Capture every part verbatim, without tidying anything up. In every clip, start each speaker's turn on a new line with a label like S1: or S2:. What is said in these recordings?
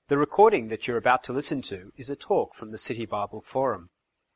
S1: The recording that you're about to listen to is a talk from the City Bible Forum.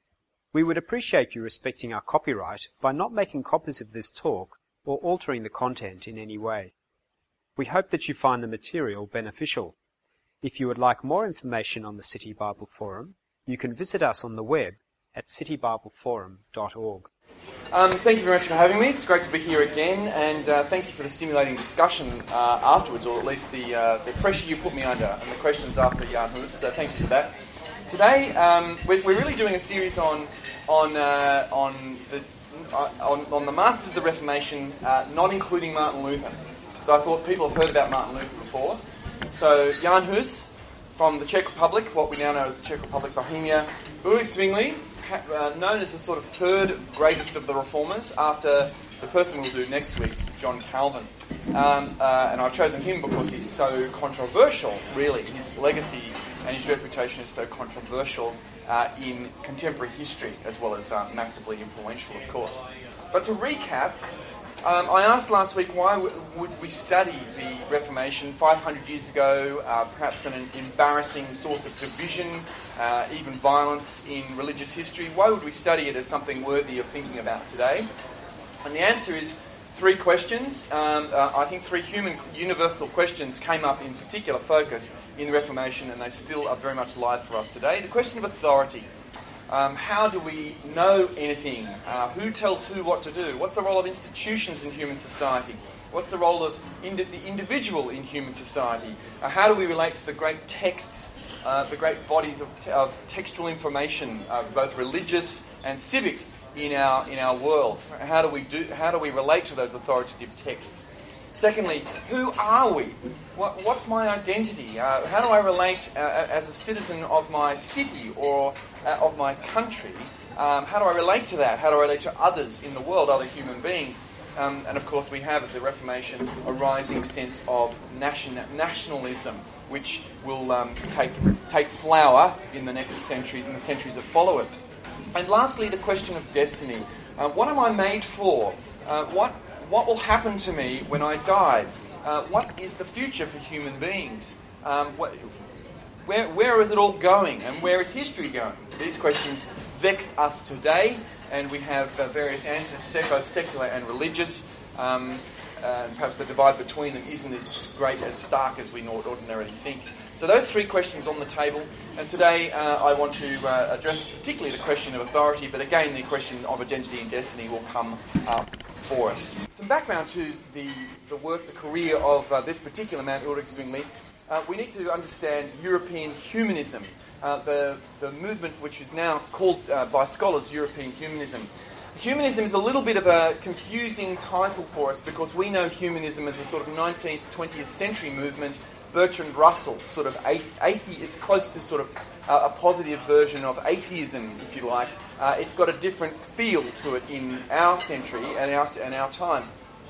S1: We would appreciate you respecting our copyright by not making copies of this talk or altering the content in any way. We hope that you find the material beneficial. If you would like more information on the City Bible Forum, you can visit us on the web at city bible forum dot org.
S2: Um, thank you very much for having me. It's great to be here again, and uh, thank you for the stimulating discussion uh, afterwards, or at least the uh, the pressure you put me under and the questions after Jan Hus. So thank you for that. Today, um, we're, we're really doing a series on on uh, on the uh, on, on the Masters of the Reformation, uh, not including Martin Luther. So I thought people have heard about Martin Luther before. So Jan Hus from the Czech Republic, what we now know as the Czech Republic, Bohemia, Ulrich Zwingli, Uh, known as the sort of third greatest of the reformers after the person we'll do next week, John Calvin. Um, uh, and I've chosen him because he's so controversial, really. His legacy and his reputation is so controversial uh, in contemporary history, as well as uh, massively influential, of course. But to recap, um, I asked last week why w- would we study the Reformation five hundred years ago, uh, perhaps an embarrassing source of division, uh, even violence in religious history. Why would we study it as something worthy of thinking about today? And the answer is three questions. Um, uh, I think three human universal questions came up in particular focus in the Reformation, and they still are very much live for us today. The question of authority. Um, how do we know anything? Uh, who tells who what to do? What's the role of institutions in human society? What's the role of indi- the individual in human society? Uh, how do we relate to the great texts, uh, the great bodies of, te- of textual information, uh, both religious and civic, in our in our world? How do we do? How do we relate to those authoritative texts? Secondly, who are we? What, what's my identity? Uh, how do I relate uh, as a citizen of my city or uh, of my country? Um, how do I relate to that? How do I relate to others in the world, other human beings? Um, and of course we have at the Reformation a rising sense of nation, nationalism, which will um, take take flower in the next century, in the centuries that follow it. And lastly, the question of destiny. Uh, what am I made for? Uh, what What will happen to me when I die? Uh, what is the future for human beings? Um, what, where, where is it all going? And where is history going? These questions vex us today, and we have uh, various answers, both secular and religious. Um, uh, and perhaps the divide between them isn't as great, as stark as we ordinarily think. So those three questions on the table. And today uh, I want to uh, address particularly the question of authority, but again the question of identity and destiny will come up for us. Some background to the, the work, the career of uh, this particular man, Ulrich Zwingli. Uh, we need to understand European humanism, uh, the, the movement which is now called uh, by scholars European humanism. Humanism is a little bit of a confusing title for us because we know humanism as a sort of nineteenth, twentieth century movement. Bertrand Russell, sort of athe- it's close to sort of uh, a positive version of atheism, if you like. Uh, it's got a different feel to it in our century and our and our times.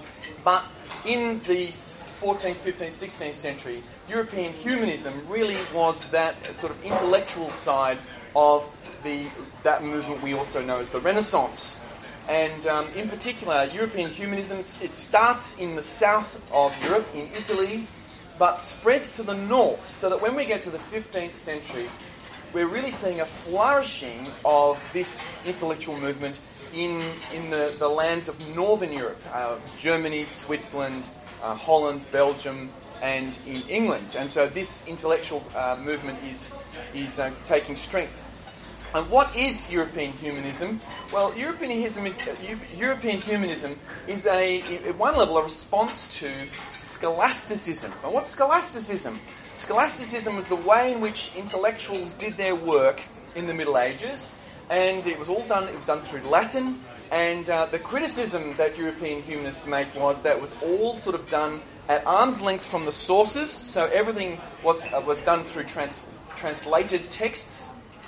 S2: But in the fourteenth, fifteenth, sixteenth century, European humanism really was that sort of intellectual side of the that movement we also know as the Renaissance. And um, in particular, European humanism, it starts in the south of Europe, in Italy, but spreads to the north, so that when we get to the fifteenth century, we're really seeing a flourishing of this intellectual movement in in the, the lands of northern Europe, uh, Germany, Switzerland, uh, Holland, Belgium, and in England. And so this intellectual uh, movement is, is uh, taking strength. And what is European humanism? Well, European humanism is, uh, European humanism is a, at one level, a response to scholasticism. And what's scholasticism? Scholasticism was the way in which intellectuals did their work in the Middle Ages, and it was all done. It was done through Latin. And uh, the criticism that European humanists make was that it was all sort of done at arm's length from the sources. So everything was uh, was done through trans- translated texts,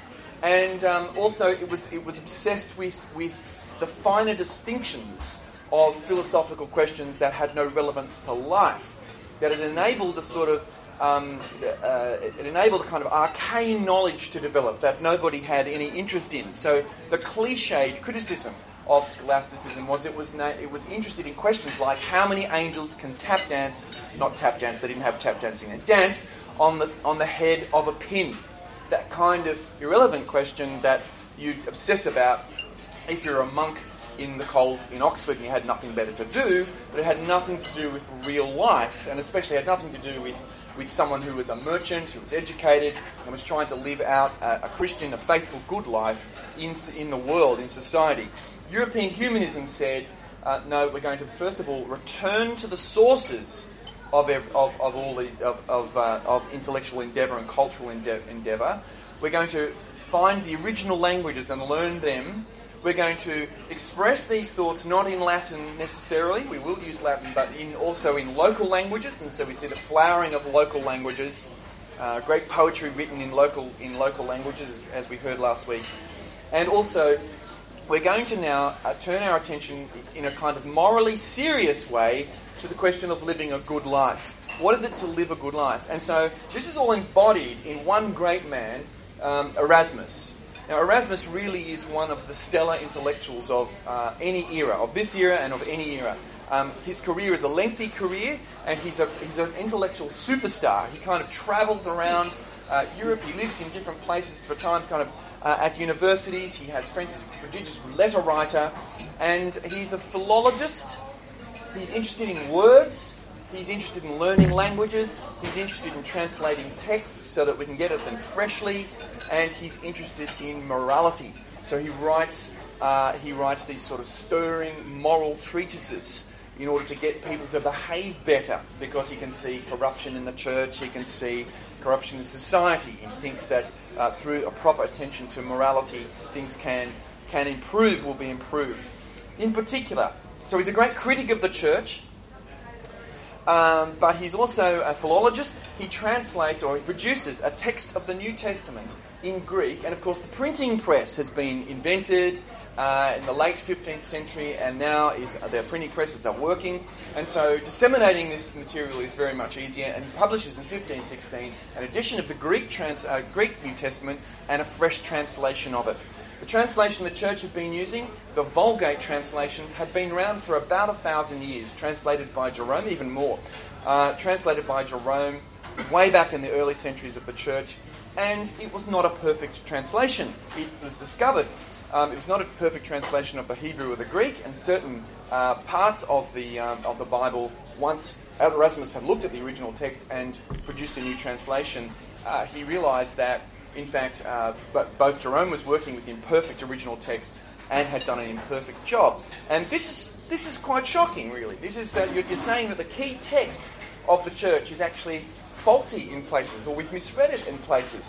S2: and um, also it was it was obsessed with with the finer distinctions of philosophical questions that had no relevance to life, that it enabled a sort of, um, uh, it enabled a kind of arcane knowledge to develop that nobody had any interest in. So the cliched criticism of scholasticism was it was na- it was interested in questions like how many angels can tap dance, not tap dance, they didn't have tap dancing and dance, on the on the head of a pin. That kind of irrelevant question that you'd obsess about if you're a monk in the cold in Oxford and you had nothing better to do, but it had nothing to do with real life, and especially had nothing to do with, with someone who was a merchant, who was educated, and was trying to live out a, a Christian, a faithful, good life in in the world, in society. European humanism said, uh, no, we're going to first of all return to the sources of ev- of, of all the of of, uh, of intellectual endeavour and cultural ende- endeavour. We're going to find the original languages and learn them. We're going to express these thoughts not in Latin necessarily. We will use Latin, but in also in local languages, and so we see the flowering of local languages. Uh, great poetry written in local in local languages, as we heard last week, and also. We're going to now uh, turn our attention in a kind of morally serious way to the question of living a good life. What is it to live a good life? And so this is all embodied in one great man, um, Erasmus. Now Erasmus really is one of the stellar intellectuals of uh, any era, of this era and of any era. Um, his career is a lengthy career, and he's a he's an intellectual superstar. He kind of travels around uh, Europe. He lives in different places for time, kind of Uh, at universities. He has friends. He's a prodigious letter writer, and he's a philologist. He's interested in words. He's interested in learning languages. He's interested in translating texts so that we can get at them freshly, and he's interested in morality. So he writes uh, he writes these sort of stirring moral treatises in order to get people to behave better, because he can see corruption in the church, he can see corruption in society. He thinks that uh, through a proper attention to morality, things can can improve, will be improved. In particular, so he's a great critic of the church, um, but he's also a philologist. He translates, or he produces, a text of the New Testament in Greek, and of course the printing press has been invented uh, in the late fifteenth century, and now is uh, their printing presses are working, and so disseminating this material is very much easier. And he publishes in fifteen sixteen an edition of the Greek trans, uh, Greek New Testament and a fresh translation of it. The translation the church had been using, the Vulgate translation, had been around for about a thousand years, translated by Jerome, even more, uh, translated by Jerome way back in the early centuries of the church. And it was not a perfect translation. It was discovered. Um, it was not a perfect translation of the Hebrew or the Greek, and certain uh, parts of the um, of the Bible, once Erasmus had looked at the original text and produced a new translation, uh, he realised that, in fact, uh, but both Jerome was working with imperfect original texts and had done an imperfect job. And this is this is quite shocking, really. This is that you're, you're saying that the key text of the church is actually faulty in places, or we've misread it in places.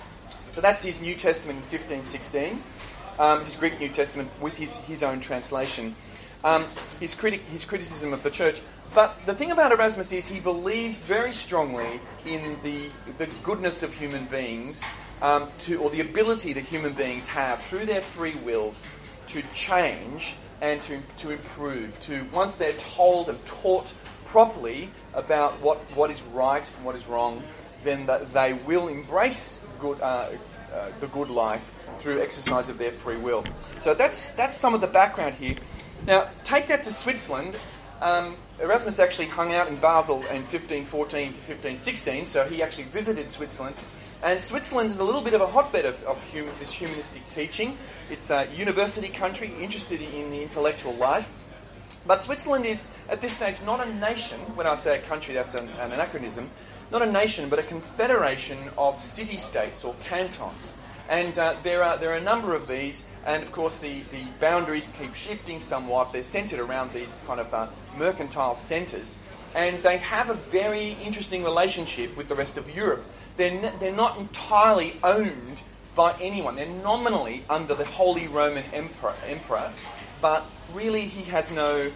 S2: So that's his New Testament in fifteen sixteen, um, his Greek New Testament with his, his own translation, um, his, critic, his criticism of the church. But the thing about Erasmus is he believes very strongly in the the goodness of human beings, um, to or the ability that human beings have through their free will to change and to to improve. To once they're told and taught properly about what, what is right and what is wrong, then that they will embrace good, uh, uh, the good life through exercise of their free will. So that's that's some of the background here. Now, take that to Switzerland. Um, Erasmus actually hung out in Basel in fifteen fourteen to fifteen sixteen, so he actually visited Switzerland. And Switzerland is a little bit of a hotbed of, of hum, this humanistic teaching. It's a university country interested in the intellectual life. But Switzerland is, at this stage, not a nation. When I say a country, that's an, an anachronism. Not a nation, but a confederation of city-states or cantons. And uh, there are there are a number of these, and of course the, the boundaries keep shifting somewhat. They're centred around these kind of uh, mercantile centres. And they have a very interesting relationship with the rest of Europe. They're, n- they're not entirely owned by anyone. They're nominally under the Holy Roman Emperor, Emperor but really he has no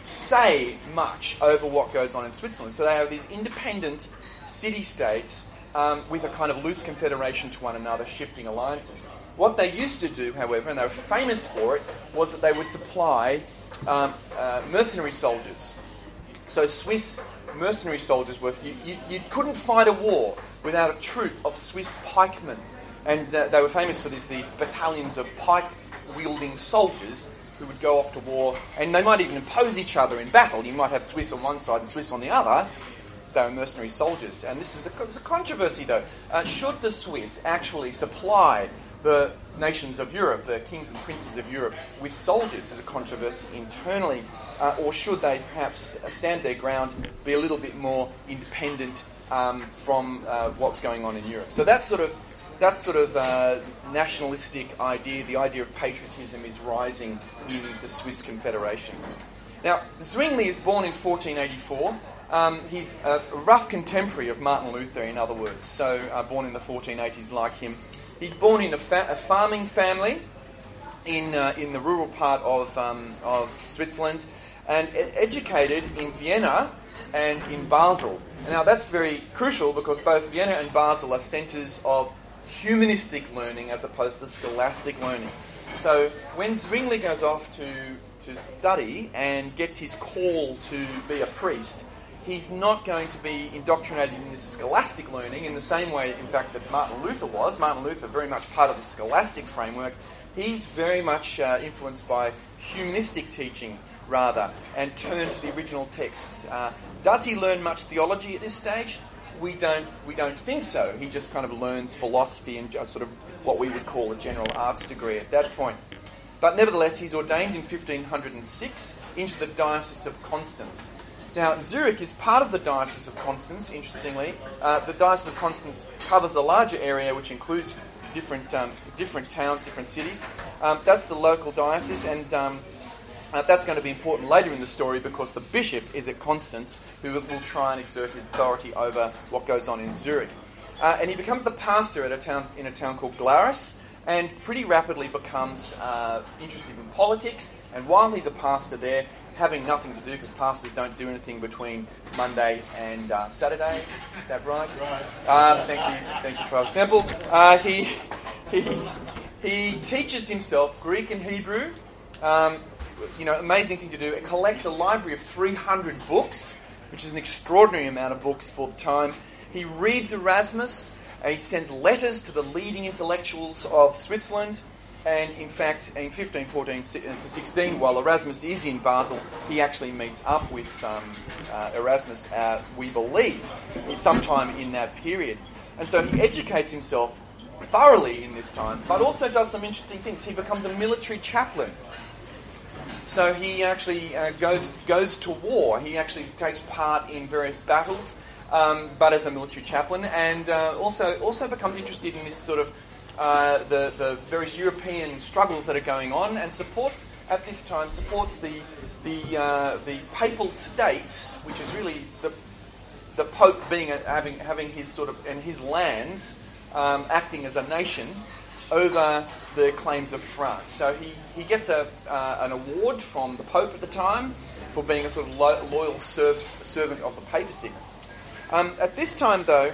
S2: say much over what goes on in Switzerland. So they are these independent city-states um, with a kind of loose confederation to one another, shifting alliances. What they used to do, however, and they were famous for it, was that they would supply um, uh, mercenary soldiers. So Swiss mercenary soldiers were... You, you, you couldn't fight a war without a troop of Swiss pikemen. And uh, they were famous for this, the battalions of pike-wielding soldiers who would go off to war, and they might even oppose each other in battle. You might have Swiss on one side and Swiss on the other, they were mercenary soldiers. And this was a, it was a controversy, though. Uh, should the Swiss actually supply the nations of Europe, the kings and princes of Europe, with soldiers? Is a controversy internally, uh, or should they perhaps stand their ground, be a little bit more independent um, from uh, what's going on in Europe? So that sort of that sort of uh, nationalistic idea, the idea of patriotism, is rising in the Swiss Confederation. Now, Zwingli is born in fourteen eighty-four. Um, he's a rough contemporary of Martin Luther, in other words, so uh, born in the fourteen eighties like him. He's born in a, fa- a farming family in uh, in the rural part of um, of Switzerland, and ed- educated in Vienna and in Basel. Now that's very crucial because both Vienna and Basel are centres of humanistic learning as opposed to scholastic learning. So when Zwingli goes off to to study and gets his call to be a priest, he's not going to be indoctrinated in this scholastic learning in the same way, in fact, that Martin Luther was. Martin Luther, very much part of the scholastic framework. He's very much uh, influenced by humanistic teaching, rather, and turned to the original texts. Uh, does he learn much theology at this stage? We don't, we don't think so. He just kind of learns philosophy and just sort of what we would call a general arts degree at that point. But nevertheless, he's ordained in fifteen oh six into the Diocese of Constance. Now, Zurich is part of the Diocese of Constance, interestingly. Uh, the Diocese of Constance covers a larger area which includes different um, different towns, different cities. Um, that's the local diocese, and um, uh, that's going to be important later in the story because the bishop is at Constance, who will, will try and exert his authority over what goes on in Zurich. Uh, and he becomes the pastor at a town in a town called Glarus, and pretty rapidly becomes uh, interested in politics. And while he's a pastor there, having nothing to do, because pastors don't do anything between Monday and uh, Saturday. Is that right? Right. Uh, thank you, thank you for our sample. Uh, he, he he teaches himself Greek and Hebrew. Um, you know, amazing thing to do. It collects a library of three hundred books, which is an extraordinary amount of books for the time. He reads Erasmus. Uh, he sends letters to the leading intellectuals of Switzerland. And in fact, in fifteen fourteen to sixteen, while Erasmus is in Basel, he actually meets up with um, uh, Erasmus, uh, we believe, sometime in that period. And so he educates himself thoroughly in this time, but also does some interesting things. He becomes a military chaplain. So he actually uh, goes goes to war. He actually takes part in various battles, um, but as a military chaplain, and uh, also also becomes interested in this sort of Uh, the, the various European struggles that are going on, and supports at this time supports the the uh, the papal states, which is really the the Pope being a, having having his sort of and his lands um, acting as a nation over the claims of France. So he he gets a uh, an award from the Pope at the time for being a sort of lo- loyal serv- servant of the papacy. Um, at this time, though.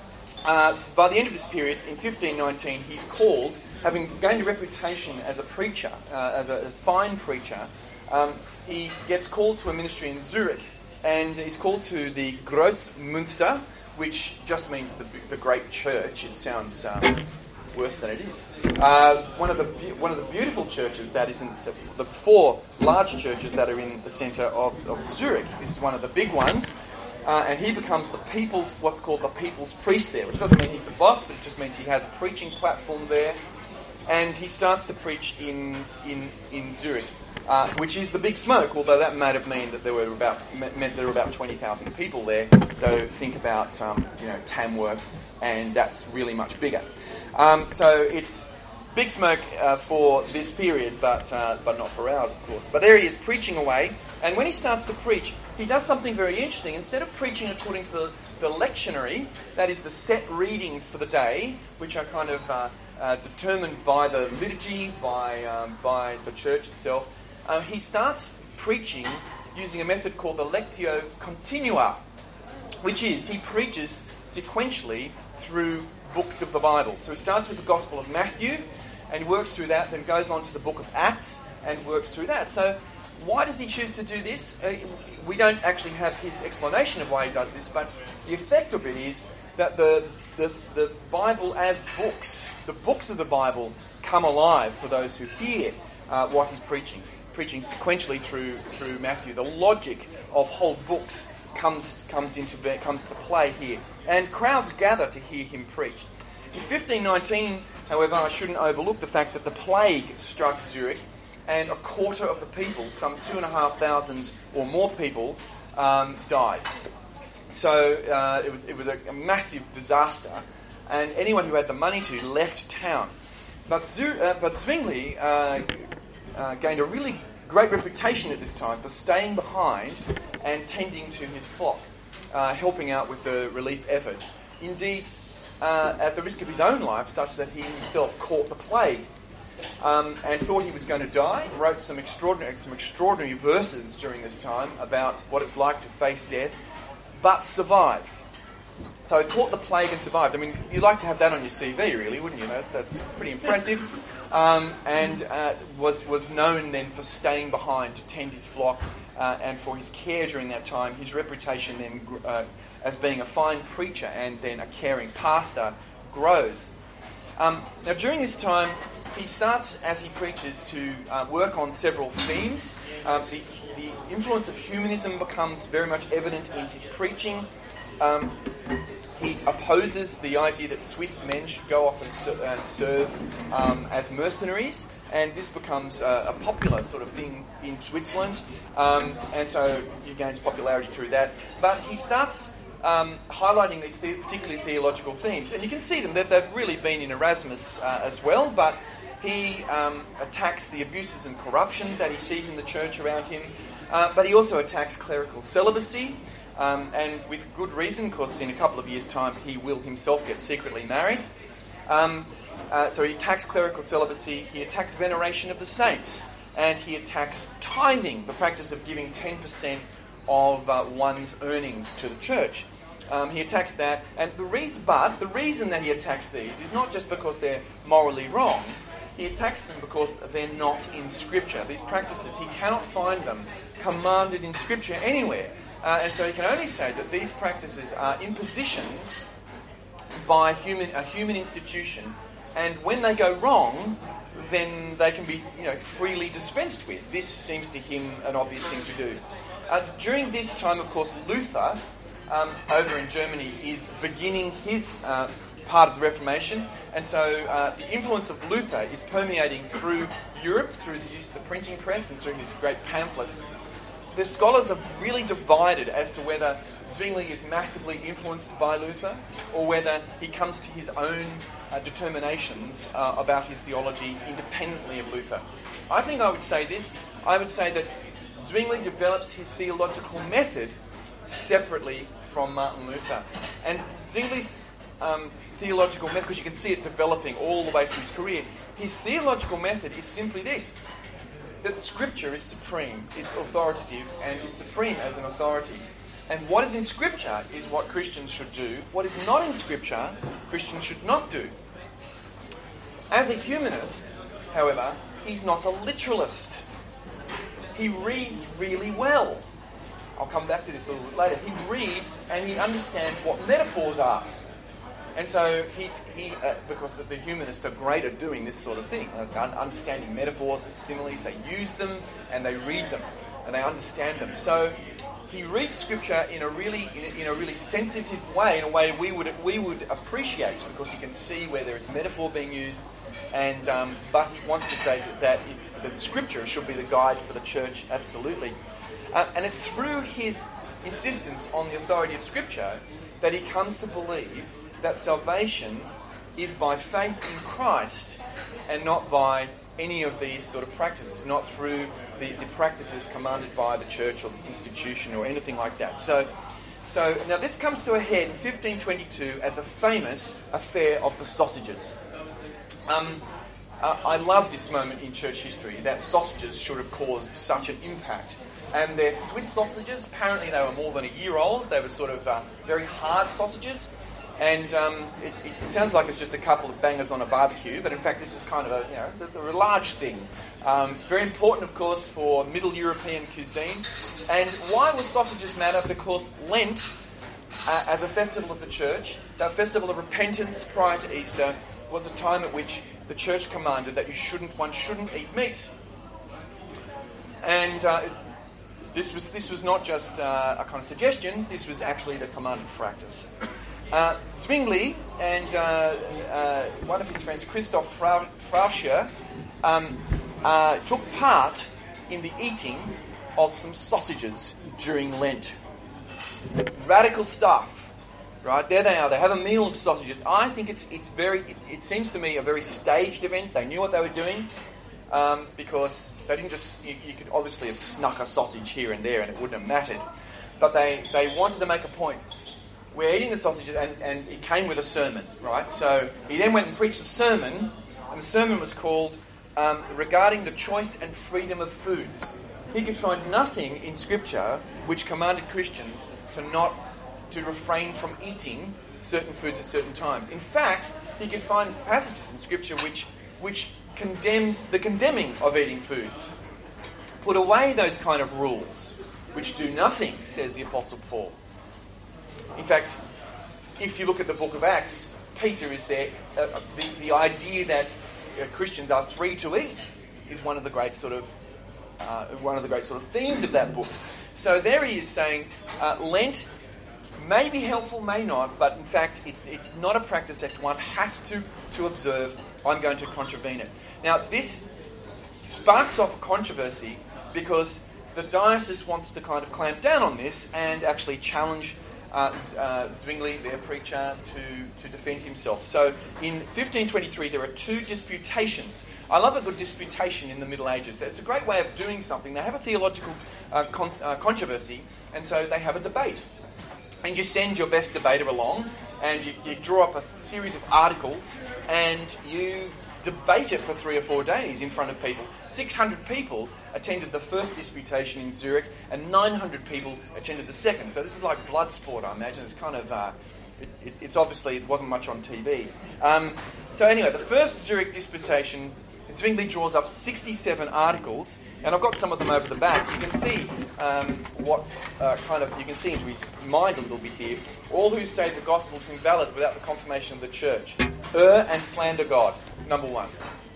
S2: Uh, by the end of this period, in fifteen nineteen, he's called, having gained a reputation as a preacher, uh, as a, a fine preacher, um, he gets called to a ministry in Zurich, and he's called to the Grossmünster, which just means the, the great church. It sounds um, worse than it is. Uh, one of the one of the beautiful churches that is in the, the four large churches that are in the centre of, of Zurich. This is one of the big ones. Uh, and he becomes the people's, what's called the people's priest there, which doesn't mean he's the boss, but it just means he has a preaching platform there. And he starts to preach in in, in Zurich, uh, which is the big smoke, although that might have meant that there were about meant there were about twenty thousand people there. So think about um, you know Tamworth, and that's really much bigger. Um, so it's big smoke uh, for this period, but uh, but not for ours, of course. But there he is preaching away. And when he starts to preach, he does something very interesting. Instead of preaching according to the, the lectionary, that is the set readings for the day, which are kind of uh, uh, determined by the liturgy, by um, by the church itself, uh, he starts preaching using a method called the Lectio Continua, which is he preaches sequentially through books of the Bible. So he starts with the Gospel of Matthew, and works through that, then goes on to the book of Acts, and works through that. So why does he choose to do this? Uh, we don't actually have his explanation of why he does this, but the effect of it is that the, the the Bible as books, the books of the Bible, come alive for those who hear uh, what he's preaching, preaching sequentially through through Matthew. The logic of whole books comes comes into comes to play here, and crowds gather to hear him preach. In fifteen nineteen, however, I shouldn't overlook the fact that the plague struck Zurich, and a quarter of the people, some two and a half thousand or more people, um, died. So uh, it was, it was a, a massive disaster, and anyone who had the money to left town. But, Zur- uh, but Zwingli uh, uh, gained a really great reputation at this time for staying behind and tending to his flock, uh, helping out with the relief efforts. Indeed, uh, at the risk of his own life, such that he himself caught the plague um, and thought he was going to die, wrote some extraordinary, some extraordinary verses during this time about what it's like to face death, but survived. So he caught the plague and survived. I mean, you'd like to have that on your C V, really, wouldn't you? That's, that's pretty impressive. Um, and uh, was was known then for staying behind to tend his flock uh, and for his care during that time. His reputation then uh, as being a fine preacher and then a caring pastor grows. Um, now, during this time, he starts, as he preaches, to uh, work on several themes. Um, the, the influence of humanism becomes very much evident in his preaching. Um, he opposes the idea that Swiss men should go off and, ser- and serve um, as mercenaries, and this becomes uh, a popular sort of thing in Switzerland, um, and so he gains popularity through that. But he starts um, highlighting these the- particularly theological themes, and you can see them, that they've really been in Erasmus uh, as well, but he um, attacks the abuses and corruption that he sees in the church around him, uh, but he also attacks clerical celibacy. Um, and with good reason, because in a couple of years' time he will himself get secretly married. Um, uh, so he attacks clerical celibacy, he attacks veneration of the saints, and he attacks tithing, the practice of giving ten percent of uh, one's earnings to the church. Um, he attacks that, and the reason, but the reason that he attacks these is not just because they're morally wrong. He attacks them because they're not in Scripture. These practices, he cannot find them commanded in Scripture anywhere. Uh, and so he can only say that these practices are impositions by human, a human institution, and when they go wrong, then they can be, you know, freely dispensed with. This seems to him an obvious thing to do. Uh, during this time, of course, Luther, um, over in Germany, is beginning his uh, part of the Reformation, and so uh, the influence of Luther is permeating through Europe, through the use of the printing press and through his great pamphlets. The scholars are really divided as to whether Zwingli is massively influenced by Luther or whether he comes to his own uh, determinations uh, about his theology independently of Luther. I think I would say this. I would say that Zwingli develops his theological method separately from Martin Luther. And Zwingli's um, theological method, because you can see it developing all the way through his career, his theological method is simply this: that Scripture is supreme, is authoritative, and is supreme as an authority. And what is in Scripture is what Christians should do. What is not in Scripture, Christians should not do. As a humanist, however, he's not a literalist. He reads really well. I'll come back to this a little bit later. He reads and he understands what metaphors are. And so he's he uh, because the, the humanists are great at doing this sort of thing, uh, understanding metaphors and similes. They use them and they read them and they understand them. So he reads Scripture in a really in a, in a really sensitive way, in a way we would we would appreciate, because he can see where there is metaphor being used. And um, but he wants to say that that, if, that Scripture should be the guide for the church, absolutely. Uh, and it's through his insistence on the authority of Scripture that he comes to believe that salvation is by faith in Christ and not by any of these sort of practices, not through the, the practices commanded by the church or the institution or anything like that. So, so now this comes to a head in fifteen twenty-two at the famous affair of the sausages. Um, uh, I love this moment in church history, that sausages should have caused such an impact. And they're Swiss sausages. Apparently they were more than a year old. They were sort of uh, very hard sausages. And um, it, it sounds like it's just a couple of bangers on a barbecue, but in fact this is kind of a, you know, a large thing. Um, it's very important, of course, for Middle European cuisine. And why will sausages matter? Because Lent, uh, as a festival of the church, a festival of repentance prior to Easter, was a time at which the church commanded that you shouldn't, one shouldn't eat meat. And uh, This was this was not just uh, a kind of suggestion. This was actually the commanded practice. Uh, Zwingli and uh, uh, one of his friends, Christoph Frauscher, um, uh, took part in the eating of some sausages during Lent. Radical stuff, right? There they are. They have a meal of sausages. I think it's it's very. It, it seems to me a very staged event. They knew what they were doing. Um, because they didn't just, you, you could obviously have snuck a sausage here and there and it wouldn't have mattered. But they, they wanted to make a point. We're eating the sausages and, and it came with a sermon, right? So he then went and preached a sermon, and the sermon was called um, Regarding the Choice and Freedom of Foods. He could find nothing in Scripture which commanded Christians to not, to refrain from eating certain foods at certain times. In fact, he could find passages in Scripture which, which condemned the condemning of eating foods. Put away those kind of rules, which do nothing, says the Apostle Paul. In fact, if you look at the book of Acts, Peter is there. Uh, the, the idea that uh, Christians are free to eat is one of the great sort of uh, one of the great sort of themes of that book. So there he is saying, uh, Lent may be helpful, may not, but in fact, it's it's not a practice that one has to to observe. I'm going to contravene it. Now, this sparks off a controversy because the diocese wants to kind of clamp down on this and actually challenge uh, uh, Zwingli, their preacher, to, to defend himself. So, in fifteen twenty-three, there are two disputations. I love a good disputation in the Middle Ages. It's a great way of doing something. They have a theological uh, con- uh, controversy, and so they have a debate. And you send your best debater along, and you, you draw up a series of articles, and you debate it for three or four days in front of people. six hundred people attended the first disputation in Zurich, and nine hundred people attended the second. So this is like blood sport, I imagine. It's kind of, uh, it, it, it's obviously, it wasn't much on T V. Um, so anyway, the first Zurich disputation, Zwingli draws up sixty-seven articles, and I've got some of them over the back. So you can see um, what uh, kind of, you can see into his mind a little bit here. All who say the gospel is invalid without the confirmation of the church err and slander God, number one.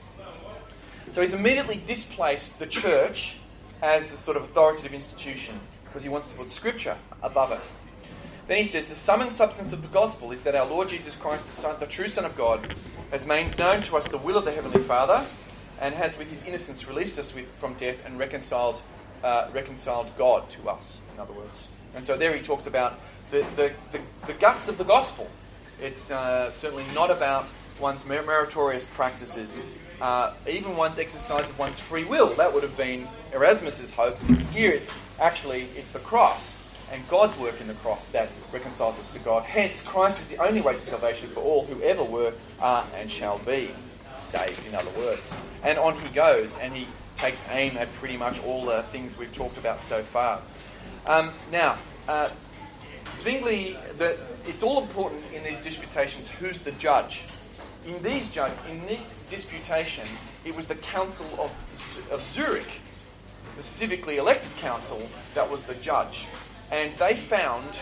S2: So he's immediately displaced the church as a sort of authoritative institution because he wants to put Scripture above it. Then he says, the sum and substance of the gospel is that our Lord Jesus Christ, the, Son, the true Son of God, has made known to us the will of the Heavenly Father and has with his innocence released us with, from death and reconciled uh, reconciled God to us, in other words. And so there he talks about the, the, the, the guts of the gospel. It's uh, certainly not about one's mer- meritorious practices, uh, even one's exercise of one's free will. That would have been Erasmus's hope. Here it's actually, it's the cross and God's work in the cross that reconciles us to God. Hence, Christ is the only way to salvation for all who ever were, are, and shall be saved, in other words. And on he goes, and he takes aim at pretty much all the things we've talked about so far. Um, now, uh, Zwingli, the, it's all important in these disputations who's the judge. In these judge, in this disputation, it was the Council of, of Zurich, the civically elected council, that was the judge. And they found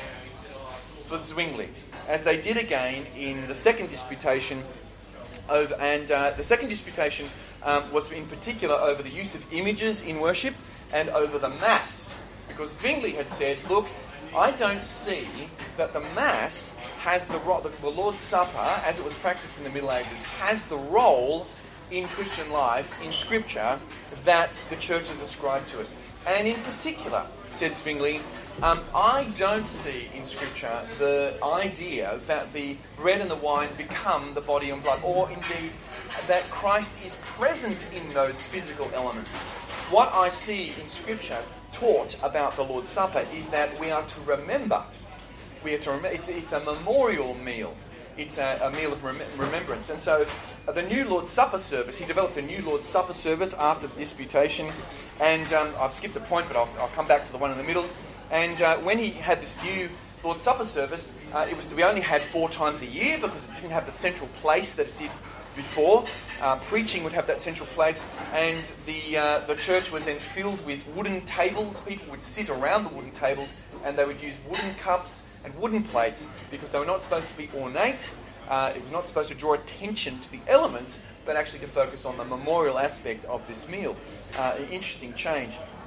S2: for Zwingli, as they did again in the second disputation, over, and uh, the second disputation um, was in particular over the use of images in worship and over the Mass. Because Zwingli had said, look, I don't see that the Mass has the role, the Lord's Supper, as it was practiced in the Middle Ages, has the role in Christian life, in Scripture, that the Church has ascribed to it. And in particular, said Zwingli, um, I don't see in Scripture the idea that the bread and the wine become the body and blood, or indeed that Christ is present in those physical elements. What I see in Scripture taught about the Lord's Supper is that we are to remember. We are to rem- it's, it's a memorial meal. It's a, a meal of rem- remembrance. And so uh, the new Lord's Supper service, he developed a new Lord's Supper service after the disputation. And um, I've skipped a point, but I'll, I'll come back to the one in the middle. And uh, when he had this new Lord's Supper service, uh, it was to be only had four times a year because it didn't have the central place that it did before. Uh, preaching would have that central place, and the uh, the church was then filled with wooden tables. People would sit around the wooden tables, and they would use wooden cups and wooden plates because they were not supposed to be ornate. Uh, it was not supposed to draw attention to the elements, but actually to focus on the memorial aspect of this meal. Uh, an interesting change.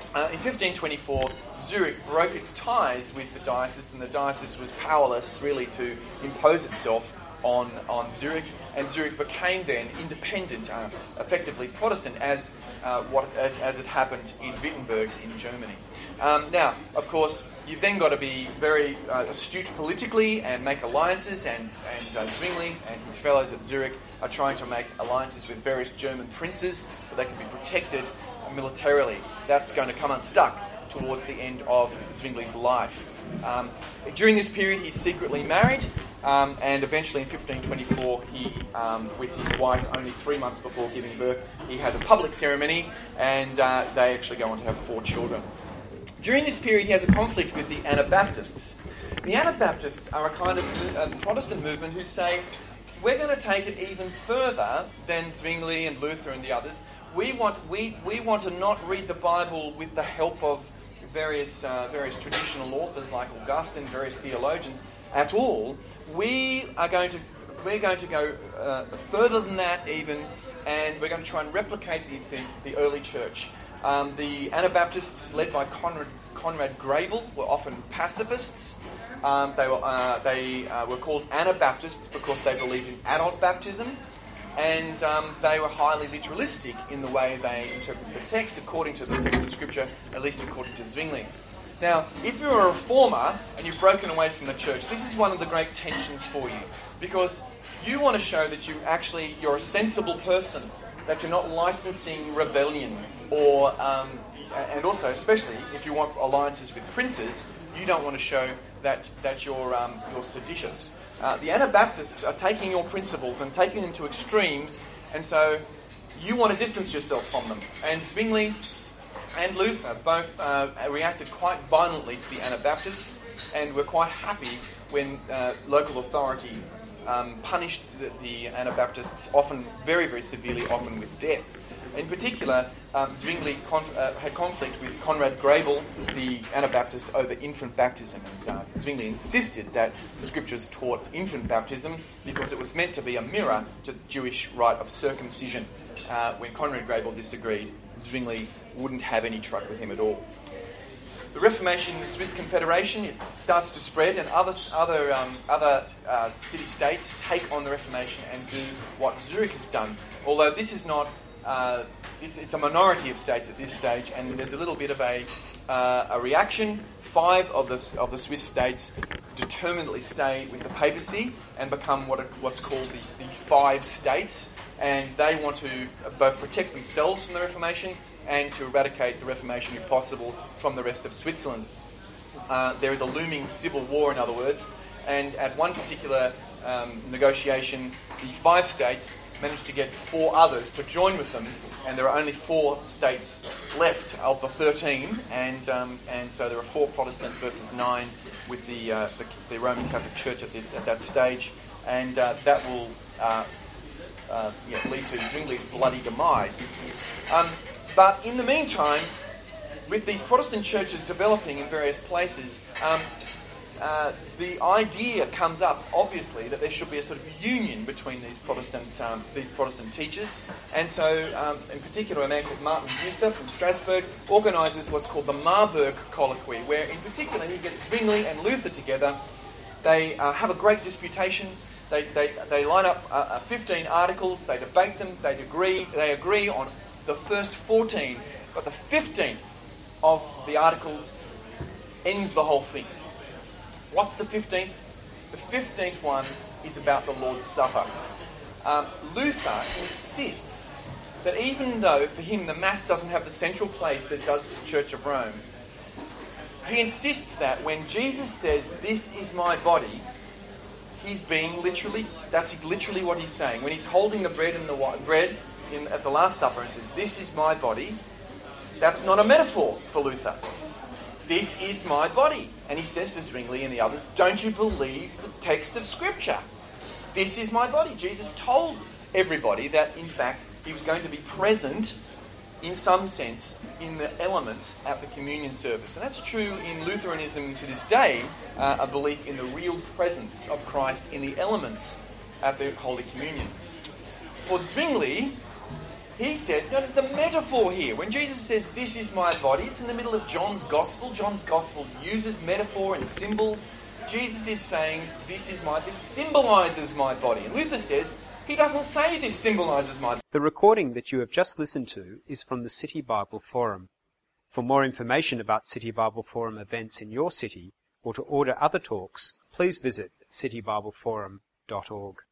S2: Uh, in fifteen twenty-four, Zurich broke its ties with the diocese, and the diocese was powerless really to impose itself on, on Zurich, and Zurich became then independent, uh, effectively Protestant, as, uh, what, as, as it happened in Wittenberg in Germany. Um, now, of course, you've then got to be very uh, astute politically and make alliances, and, and uh, Zwingli and his fellows at Zurich are trying to make alliances with various German princes so they can be protected militarily. That's going to come unstuck towards the end of Zwingli's life. Um, during this period, he's secretly married, um, and eventually in fifteen twenty-four, he, um, with his wife, only three months before giving birth, he has a public ceremony, and uh, they actually go on to have four children. During this period, he has a conflict with the Anabaptists. The Anabaptists are a kind of uh, Protestant movement who say, we're going to take it even further than Zwingli and Luther and the others. We want we, we want to not read the Bible with the help of various uh, various traditional authors like Augustine, various theologians at all. We are going to we're going to go uh, further than that even, and we're going to try and replicate the the, the early church. Um, the Anabaptists, led by Conrad, Conrad Grebel, were often pacifists. Um, they were uh, they uh, were called Anabaptists because they believed in adult baptism. And um, they were highly literalistic in the way they interpreted the text, according to the text of Scripture, at least according to Zwingli. Now, if you're a reformer and you've broken away from the church, this is one of the great tensions for you, because you want to show that you actually you're a sensible person, that you're not licensing rebellion, or um, and also, especially if you want alliances with princes, you don't want to show that that you're um, you're seditious. Uh, the Anabaptists are taking your principles and taking them to extremes, and so you want to distance yourself from them. And Zwingli and Luther both uh, reacted quite violently to the Anabaptists, and were quite happy when uh, local authorities um, punished the, the Anabaptists, often very, very severely, often with death. In particular, um, Zwingli conf- uh, had conflict with Conrad Grebel, the Anabaptist, over infant baptism. And uh, Zwingli insisted that the Scriptures taught infant baptism because it was meant to be a mirror to the Jewish rite of circumcision. Uh, when Conrad Grebel disagreed, Zwingli wouldn't have any truck with him at all. The Reformation in the Swiss Confederation, it starts to spread, and other other um, other uh, city-states take on the Reformation and do what Zurich has done. Although this is not Uh, it's, it's a minority of states at this stage, and there's a little bit of a uh, a reaction. Five of the of the Swiss states determinedly stay with the papacy and become what are, what's called the, the Five States, and they want to both protect themselves from the Reformation and to eradicate the Reformation, if possible, from the rest of Switzerland. Uh, there is a looming civil war, in other words, and at one particular um, negotiation, the five states managed to get four others to join with them, and there are only four states left of the thirteen, and um, and so there are four Protestant versus nine with the uh, the, the Roman Catholic Church at, the, at that stage, and uh, that will uh, uh, yeah, lead to Zwingli's bloody demise. Um, but in the meantime, with these Protestant churches developing in various places, um, Uh, the idea comes up, obviously, that there should be a sort of union between these Protestant um, these Protestant teachers, and so, um, in particular, a man called Martin Bucer from Strasbourg organises what's called the Marburg Colloquy, where, in particular, he gets Zwingli and Luther together. They uh, have a great disputation. They they they line up uh, fifteen articles. They debate them. They agree. They agree on the first fourteen, but the fifteenth of the articles ends the whole thing. What's the fifteenth? The fifteenth one is about the Lord's Supper. Um, Luther insists that even though for him the Mass doesn't have the central place that it does for the Church of Rome, he insists that when Jesus says, "This is my body," he's being literally, that's literally what he's saying. When he's holding the bread and the wine, bread in, at the Last Supper and says, "This is my body," that's not a metaphor for Luther. This is my body. And he says to Zwingli and the others, don't you believe the text of Scripture? This is my body. Jesus told everybody that, in fact, he was going to be present, in some sense, in the elements at the communion service. And that's true in Lutheranism to this day, uh, a belief in the real presence of Christ in the elements at the Holy Communion. For Zwingli, He said, no, there's a metaphor here. When Jesus says, this is my body, it's in the middle of John's Gospel. John's Gospel uses metaphor and symbol. Jesus is saying, this is my, this symbolises my body. And Luther says, he doesn't say this symbolises my body.
S1: The recording that you have just listened to is from the City Bible Forum. For more information about City Bible Forum events in your city, or to order other talks, please visit city bible forum dot org.